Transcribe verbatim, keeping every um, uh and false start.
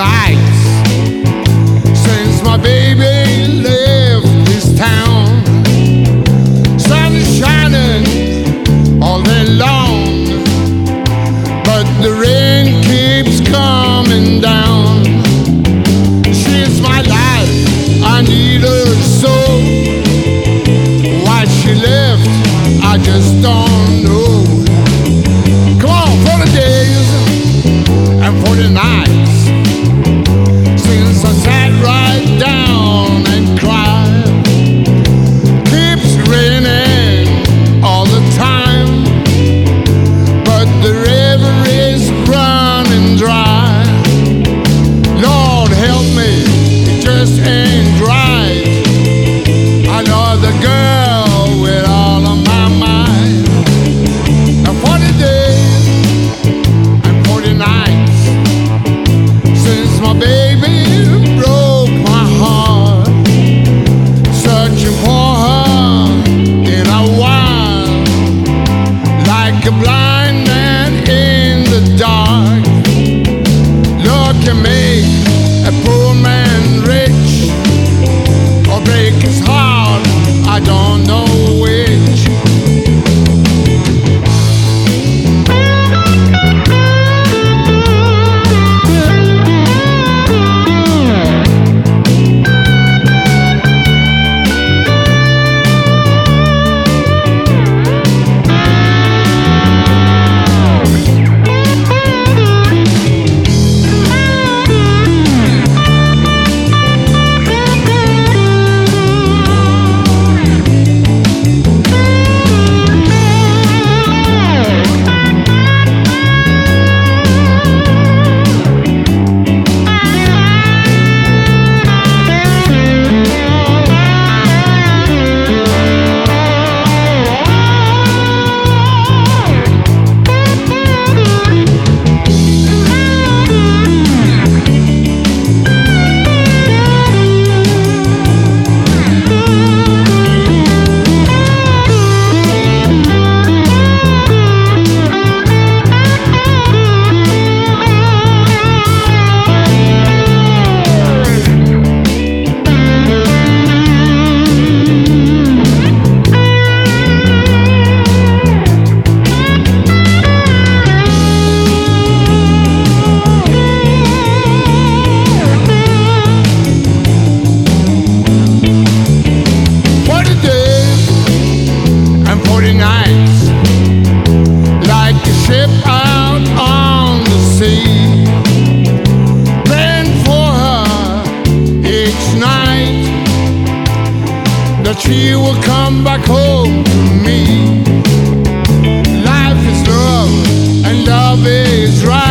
nights since my baby left this town. Sun is shining all day long, but the rain keeps coming down. She's my life, I need her so. Why she left, I just don't know. Come on, for the days and for the nights since I sat right down and cried. Keeps raining all the time, but the river is running dry. Lord help me, it just ain't right. Another girl with all of my mind. And for the days and for the nights since my baby broke my heart, searching for her in a while, like a blind man in the dark. Lord can make a poor man rich or break his heart, I don't know which. Nights, like a ship out on the sea, praying for her each night, that she will come back home to me. Life is love and love is right.